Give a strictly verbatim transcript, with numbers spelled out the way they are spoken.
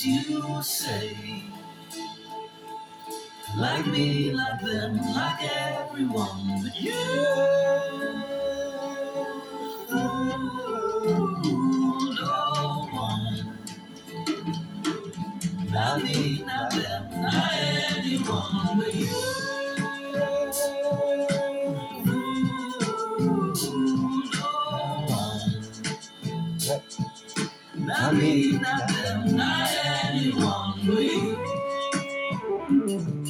what you say. Like me, like them, like everyone but you. No one. Not me, not them, not anyone but you. No one. Not me, not